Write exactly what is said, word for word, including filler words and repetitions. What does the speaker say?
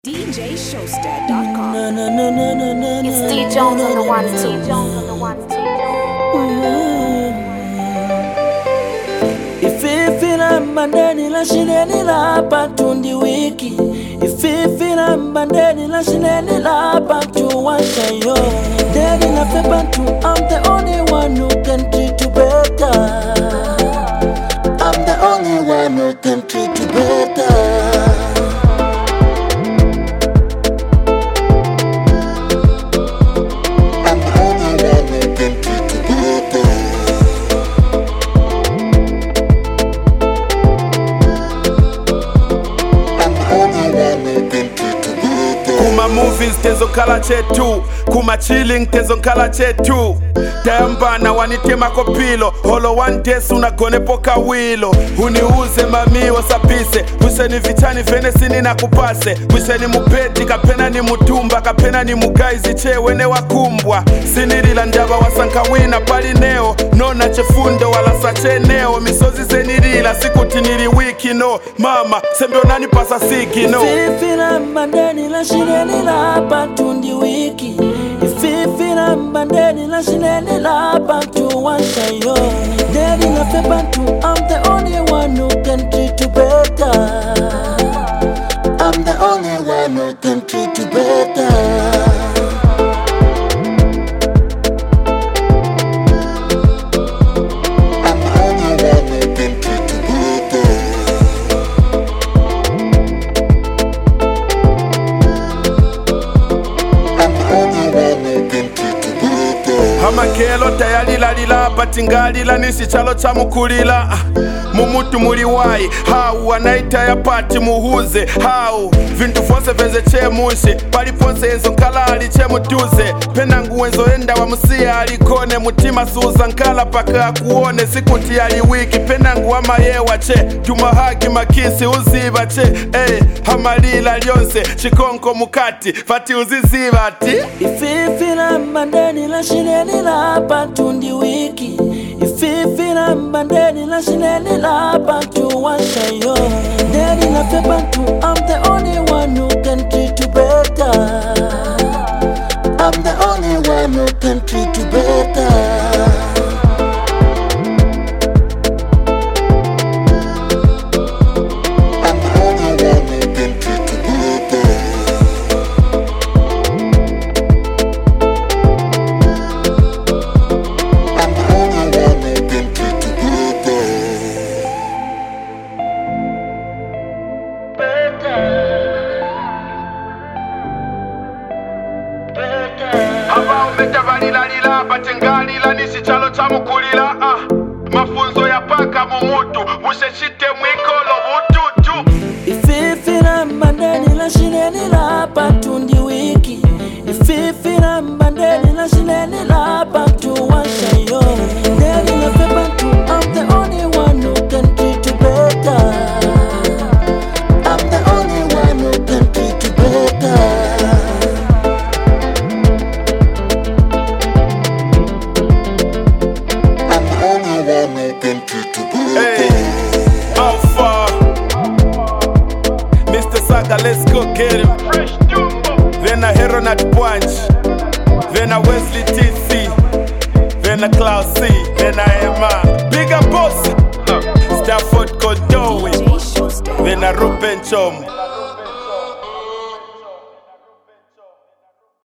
D J Showster dot com. No, no, no, no, no, no, It's D Jones on the one two. Jones on the one two. Ififira mbandeni la shileni la patundi wiki. Ififira mbandeni la shileni la patu washayo. Daddy la febantu, I'm the only one who can treat you better. I'm the only one who can treat you better. Movies tezo kala chetu kuma chilling tezo kala chetu tayambana wanitema kopilo holo one days unagonepo kawilo uniuze mami wasapise wiseni vichani venesini na kupase wiseni mupeti kapena ni mutumba kapena ni mugaizi chewene wakumbwa sinirila njaba wasankawina pali neo nona chefundo wala sacheneo misozi zenirila sikutiniri wiki no mama sembio nani pasa siki no Ififira mbandeni la shileni la patundi wiki. Ififira mbandeni la shileni la patu washayo. Daddy la febantu, I'm the only one who can treat you better. I'm the only one who can treat you better. Amakelo tayalila lila patingalila nisi chalo cha mukulila mumutu muliwai hau wanaita ya pati muhuze hau vintu fose venze che mushi paliponse enzo nkala aliche mutuze penangu wenzo enda wa musia alikone mutima suza nkala paka akuone sikuti ali wiki penangu wa mayewa che tumahagi makisi uziba che eh hamalila lyonse chikonko mukati fati uziziba ati Ififira mbandeni la shileni la patundi wiki. Ififira mbandeni la shileni la patu washayo. Daddy la febantu, I'm the only one who can treat you better. I'm the only one who can treat you better. Valila patengalila nisi chalo cha mukulila ah. Mafunzo ya paka mumutu usheshite mwikolo bututu. Ififira mbandeni la shileni la patundi wiki. Ififira mbandeni la shileni la patu washayo. Daddy la febantu, I'm the only one who can treat you better. I'm the only one who can treat you better. Let's go get him. Then a hero not punch. Then a Wesley T C. Then a Klaus C. Then a Emma. Bigger boss. Stafford Kodowi. Then a Ruben Chom.